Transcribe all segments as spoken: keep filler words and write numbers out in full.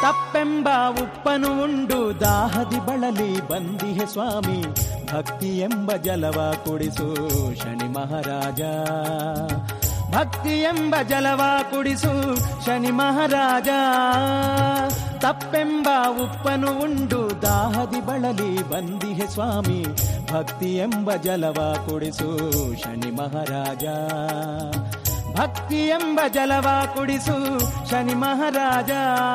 ತಪ್ಪೆಂಬ ಉಪ್ಪನು ಉಂಡು ದಾಹದಿ ಬಳಲಿ ಬಂದಿಹೆ ಸ್ವಾಮಿ, ಭಕ್ತಿ ಎಂಬ ಜಲವ ಕುಡಿಸು ಶನಿ ಮಹಾರಾಜ. ಭಕ್ತಿ ಎಂಬ ಜಲವ ಕುಡಿಸು ಶನಿ ಮಹಾರಾಜ. ತಪ್ಪೆಂಬ ಉಪ್ಪನು ಉಂಡು ದಾಹದಿ ಬಳಲಿ ಬಂದಿಹೆ ಸ್ವಾಮಿ, ಭಕ್ತಿ ಎಂಬ ಜಲವ ಕುಡಿಸು ಶನಿ ಮಹಾರಾಜ. ಭಕ್ತಿ ಎಂಬ ಜಲವ ಕುಡಿಸು ಶನಿ ಮಹಾರಾಜ.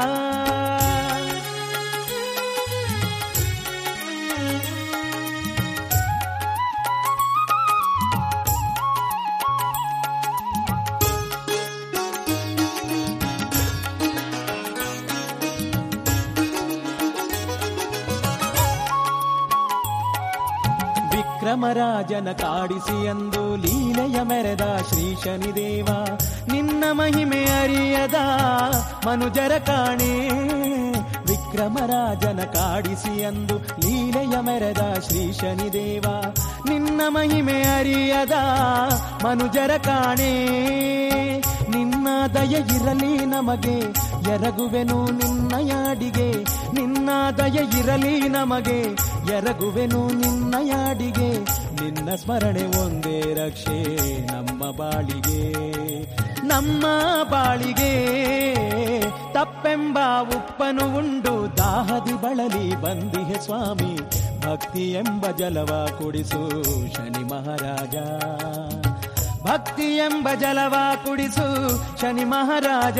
ವಿಕ್ರಮರಾಜನ ಕಾಡಿಸಿ ಅಂದು ಲೀಲೆಯ ಮೆರೆದ ಶ್ರೀ ಶನಿದೇವ, ನಿನ್ನ ಮಹಿಮೆ ಅರಿಯದ ಮನುಜರ ಕಾಣೆ. ವಿಕ್ರಮರಾಜನ ಕಾಡಿಸಿ ಅಂದು ಲೀಲೆಯ ಮೆರೆದ ಶ್ರೀ ಶನಿದೇವ, ನಿನ್ನ ಮಹಿಮೆ ಅರಿಯದ ಮನುಜರ ಕಾಣೆ. ನಿನ್ನ ದಯ ಇರಲಿ ನಮಗೆ ಎರಗುವೆನು ನಿನ್ನಯಾಡಿಗೆ, ನಿನ್ನ ದಯ ಇರಲಿ ನಮಗೆ ಎರಗುವೆನು ನಿನ್ನಯಾಡಿಗೆ. ನಿನ್ನ ಸ್ಮರಣೆ ಒಂದೇ ರಕ್ಷೆ ನಮ್ಮ ಬಾಳಿಗೆ, ನಮ್ಮ ಬಾಳಿಗೆ. ತಪ್ಪೆಂಬ ಉಪ್ಪನು ಉಂಡು ದಾಹದಿ ಬಳಲಿ ಬಂದಿಹೆ ಸ್ವಾಮಿ, ಭಕ್ತಿ ಎಂಬ ಜಲವ ಕುಡಿಸು ಶನಿ ಮಹಾರಾಜ. ಭಕ್ತಿ ಎಂಬ ಜಲವ ಕುಡಿಸು ಶನಿ ಮಹಾರಾಜ.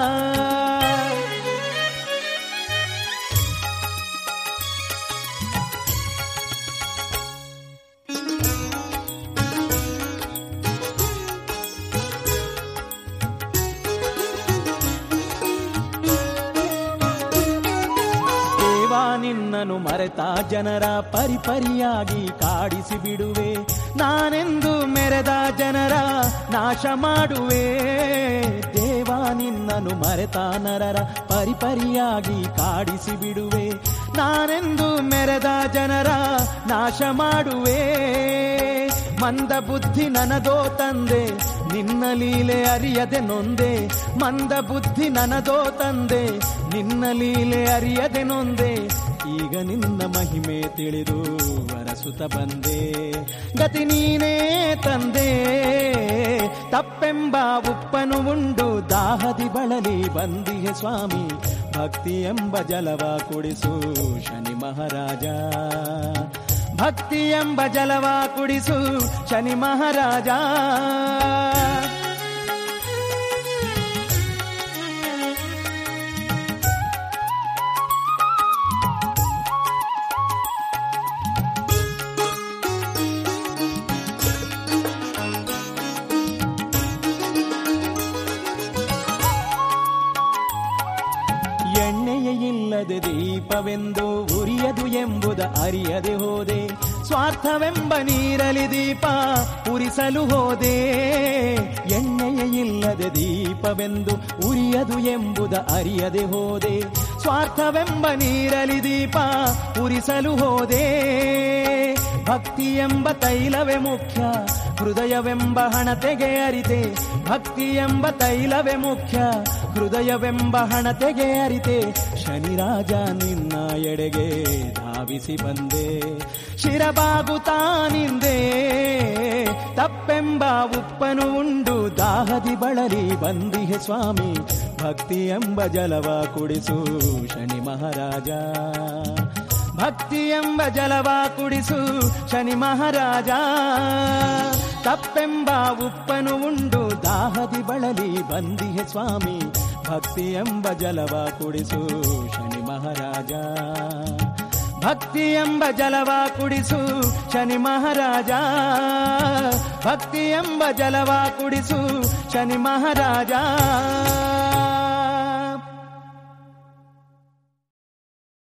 ನಿನ್ನನು ಮರೆತ ಜನರ ಪರಿಪರಿಯಾಗಿ ಕಾಡಿಸಿ ಬಿಡುವೆ, ನಾನೆಂದು ಮೆರೆದ ಜನರ ನಾಶ ಮಾಡುವೆ. ದೇವ ನಿನ್ನನು ಮರೆತ ನರರ ಪರಿಪರಿಯಾಗಿ ಕಾಡಿಸಿ ಬಿಡುವೆ, ನಾನೆಂದು ಮೆರೆದ ಜನರ ನಾಶ ಮಾಡುವೆ. ಮಂದ ಬುದ್ಧಿ ನನದೋ ತಂದೆ, ನಿನ್ನ ಲೀಲೆ ಅರಿಯದೆ ನೊಂದೆ. ಮಂದ ಬುದ್ಧಿ ನನದೋ ತಂದೆ, ನಿನ್ನ ಲೀಲೆ ಅರಿಯದೆ ನೊಂದೆ. ಈಗ ನಿನ್ನ ಮಹಿಮೆ ತಿಳಿದು ವರಸುತ್ತ ಬಂದೆ, ಗತಿ ನೀನೇ ತಂದೆ. ತಪ್ಪೆಂಬ ಉಪ್ಪನು ಉಂಡು ದಾಹದಿ ಬಳಲಿ ಬಂದಿಹೆ ಸ್ವಾಮಿ, ಭಕ್ತಿ ಎಂಬ ಜಲವ ಕುಡಿಸು ಶನಿ ಮಹಾರಾಜ. ಭಕ್ತಿ ಎಂಬ ಜಲವ ಕುಡಿಸು ಶನಿ ಮಹಾರಾಜ. ಇಲ್ಲದೆ ದೀಪವೆಂದು ಉರಿಯದು ಎಂಬುದ ಅರಿಯದೆ ಹೋದೆ, ಸ್ವಾರ್ಥವೆಂಬ ನೀರಲಿ ದೀಪ ಉರಿಸಲು ಹೋದೆ. ಎಣ್ಣೆಯ ಇಲ್ಲದೆ ದೀಪವೆಂದು ಉರಿಯದು ಎಂಬುದ ಅರಿಯದೆ ಹೋದೆ, ಸ್ವಾರ್ಥವೆಂಬ ನೀರಲಿ ದೀಪ ಉರಿಸಲು ಹೋದೆ. ಭಕ್ತಿ ಎಂಬ ತೈಲವೇ ಮುಖ್ಯ, ಹೃದಯವೆಂಬ ಹಣತೆಗೆ ಅರಿತೆ. ಭಕ್ತಿ ಎಂಬ ತೈಲವೇ ಮುಖ್ಯ, ಹೃದಯವೆಂಬ ಹಣತೆಗೆ ಅರಿತೆ. ಶನಿರಾಜ ನಿನ್ನ ಎಡೆಗೆ ಧಾವಿಸಿ ಬಂದೆ, ಶಿರಬಾಗುತ್ತಾ ನಿಂದೆ. ತಪ್ಪೆಂಬ ಉಪ್ಪನು ಉಂಡು ದಾಹದಿ ಬಳಲಿ ಬಂದಿಹೆ ಸ್ವಾಮಿ, ಭಕ್ತಿ ಎಂಬ ಜಲವ ಕುಡಿಸು ಶನಿ ಮಹಾರಾಜ. ಭಕ್ತಿ ಎಂಬ ಜಲವ ಕುಡಿಸು ಶನಿ ಮಹಾರಾಜ. ತಪ್ಪೆಂಬ ಉಪ್ಪನು ಉಂಡು ದಾಹದಿ ಬಳಲಿ ಬಂದಿಹೆ ಸ್ವಾಮಿ, ಭಕ್ತಿ ಎಂಬ ಜಲವ ಕುಡಿಸು ಶನಿ ಮಹಾರಾಜ. ಭಕ್ತಿ ಎಂಬ ಜಲವ ಕುಡಿಸು ಶನಿ ಮಹಾರಾಜ. ಭಕ್ತಿ ಎಂಬ ಜಲವ ಕುಡಿಸು ಶನಿ ಮಹಾರಾಜ.